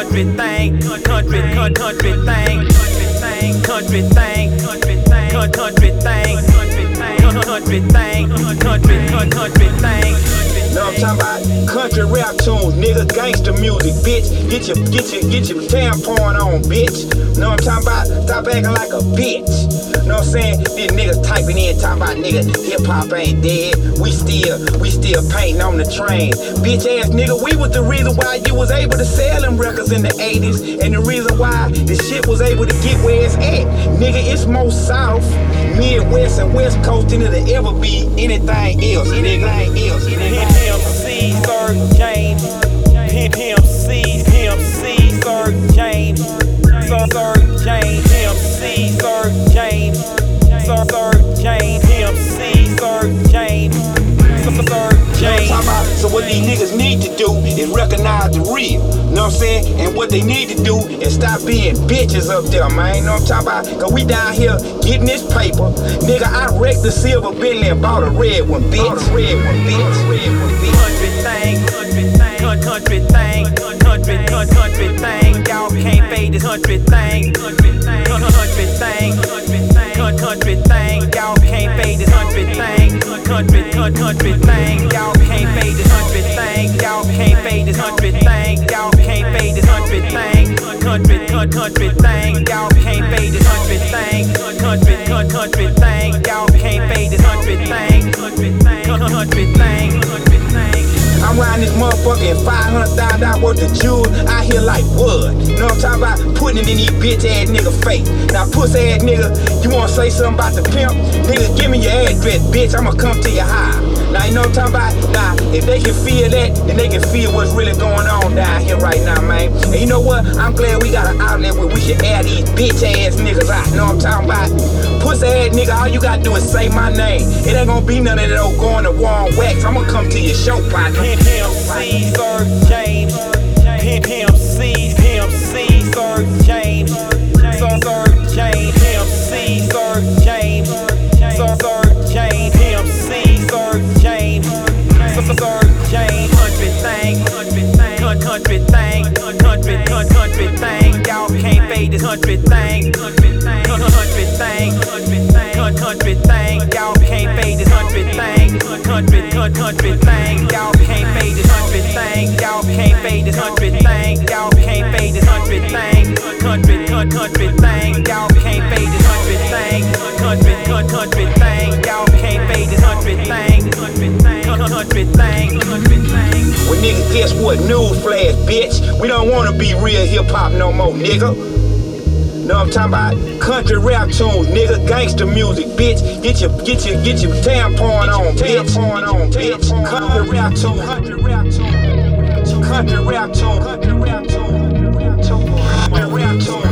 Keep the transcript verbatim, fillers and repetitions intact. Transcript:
country thing, country, country, country thing, country thing, country thing, country thing, country thing, country thing, country, country thing. Know what I'm talking about? Country rap tunes, nigga, gangster music, bitch. Get your, get your, get your tampon on, bitch. Know what I'm talking about? Stop acting like a bitch. Know what I'm saying? These niggas typing in, talking about nigga, hip hop ain't dead. We still, we still painting on the train. Bitch ass nigga, we was the reason why you was able to sell them records in the eighties, and the reason why the shit was able to get where it's at. Nigga, it's more south, Midwest, and West Coast than it'll ever be anything else. Anything else. Anything Pimp C, Sir James. Pimp Pimp C, Pimp C, Sir James. Sir Sir James. Pimp C, Sir James. Sir Sir James. Pimp C, Sir James. Sir Sir James. So what these niggas need to do is recognize the real. Know what I'm saying? And what they need to do is stop being bitches up there, man. Know what I'm talking about? Cause we down here getting this paper. Nigga, I wrecked the silver Bentley and bought a red one, bitch. Bought a red one, bitch. Red one, bitch. Country thing, country thing, country thing, country, country thing. Y'all can't fade this country thing, country thing, country thing, country thing. Y'all can't fade this country thing, country, country thing. Y'all can't fade this country thing. Y'all can't fade this country thing. Y'all can't fade this country thing, country, country thing. Y'all can't fade this country thing, country, country thing. Y'all can't fade this country thing, country, country thing, country thing. I'm riding this motherfucking five hundred thousand dollars worth of jewels out here like wood. Know what I'm talking about? Putting it in these bitch ass nigga face. Now, pussy ass nigga, you wanna say something about the pimp? Nigga, give me your address, bitch. I'ma come to your house. Now, you know what I'm talking about? Now, if they can feel that, then they can feel what's really going on down here right now, man. And you know what? I'm glad we got an outlet where we can air these bitch ass niggas out. Know what I'm talking about? Pussy ass nigga, all you gotta do is say my name. It ain't gonna be none of that old going to war and wax. I'ma come to your show, partner. Pimp Pimp C, Sir James. Pimp Pimp C, Pimp C, Sir James. Sir Sir James. Pimp C, Sir James. Sir Sir James. Pimp C, Sir James. Sir Sir James. Country thing, country thing, country thing, country, country thing. Y'all can't fade this country thing, country thing, country thing, country thing, country thing. Y'all can't fade this country thing, country, country thing. Y'all can't fade this country thing. Y'all can't fade this country thing. Y'all can't fade this country thing, country, country thing. Y'all can't fade this country thing, country, country thing. Y'all can't fade this country thing, country thing, country thing, country thing. Well, nigga, guess what? Newsflash, bitch. We don't wanna be real hip hop no more, nigga. Know what I'm talking about? Country rap tunes, nigga, gangster music, bitch. Get your, get your, get your tampon on, bitch. Tampon on, bitch. Country rap tune, country rap tune, country rap tune, country rap tune, country rap tune.